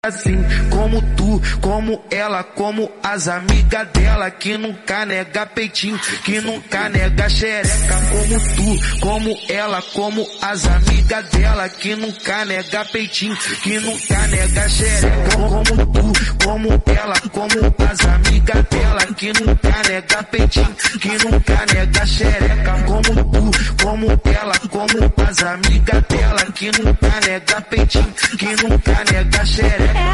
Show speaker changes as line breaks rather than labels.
Assim como tu, como ela, como as amigas dela, que nunca nega peitinho, que nunca nega xereca. Como tu, como ela, como as amigas dela, que nunca nega peitinho, que nunca nega xereca. Como tu, como ela, como as amigas dela, que nunca nega peitinho, que nunca nega xereca. Como tu, como ela, como as amigas dela, que nunca nega peitinho, que nunca nega xereca.